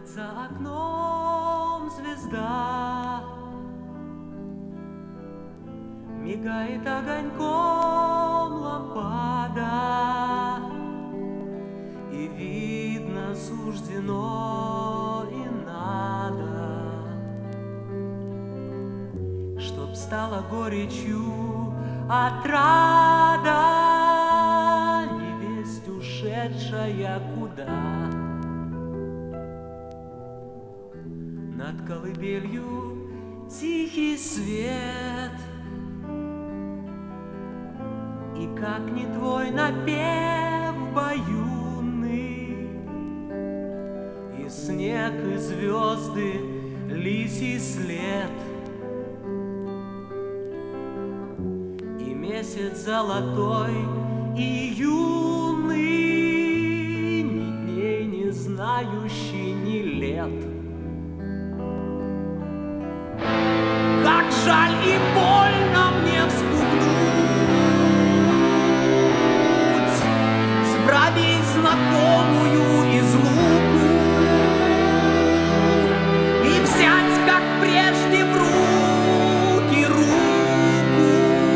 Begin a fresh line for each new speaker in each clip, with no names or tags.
За окном звезда мигает огоньком лампада, и видно суждено и надо, чтоб стала горечью отрада невесть, ушедшая куда. Над колыбелью тихий свет, и как не твой напев баюнный, и снег, и звезды, лисий след, и месяц золотой, и юный, ни дней не знающий, ни лет. Как жаль и больно мне вспугнуть с бровей знакомую излуку и взять, как прежде, в руки руку.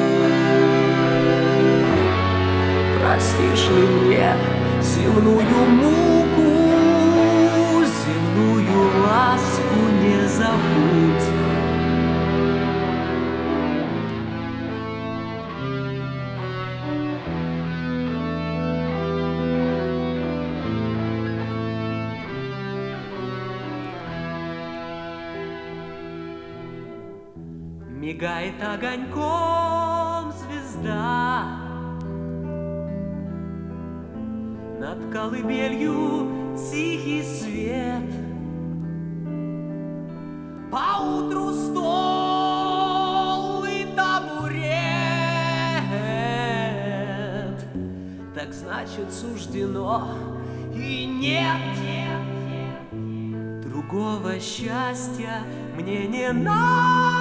Простишь ли мне земную муку, земную ласку не забудь. Мигает огоньком звезда над колыбелью, тихий свет. Поутру стол и табурет, так значит суждено, и нет другого счастья мне не надо.